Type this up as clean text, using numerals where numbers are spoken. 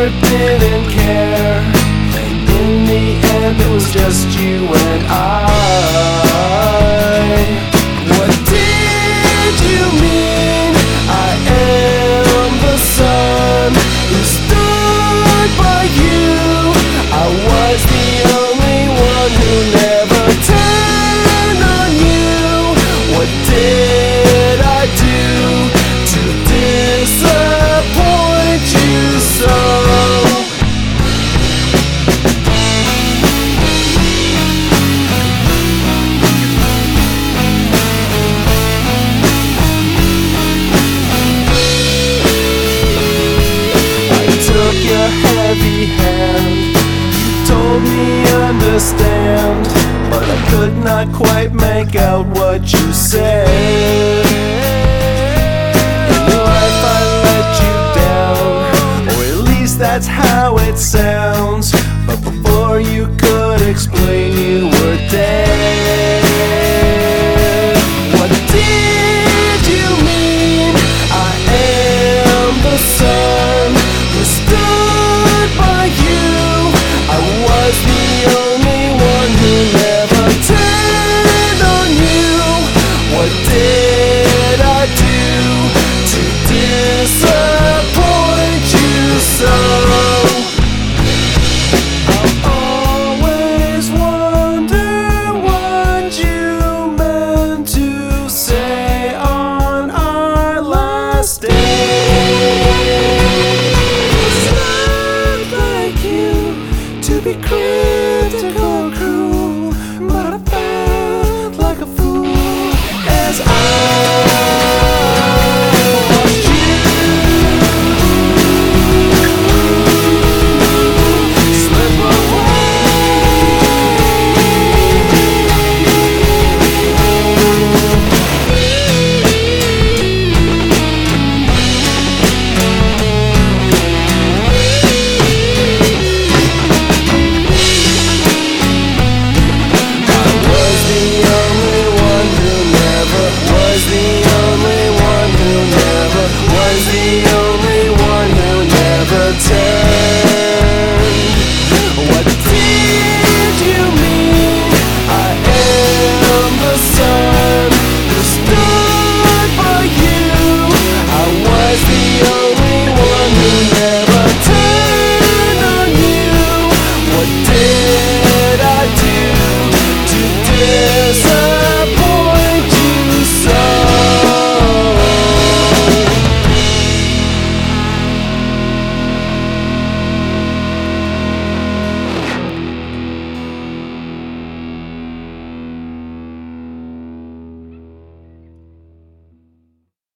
never didn't care. In the end it was just you and I. What did you mean? I am the son who stood by you. I was the only one who never turned on you. What did I do to disappoint you so? Heavy hand, you told me understand, but I could not quite make out what you said. In life I let you down, or at least that's how it sounds. But before you could explain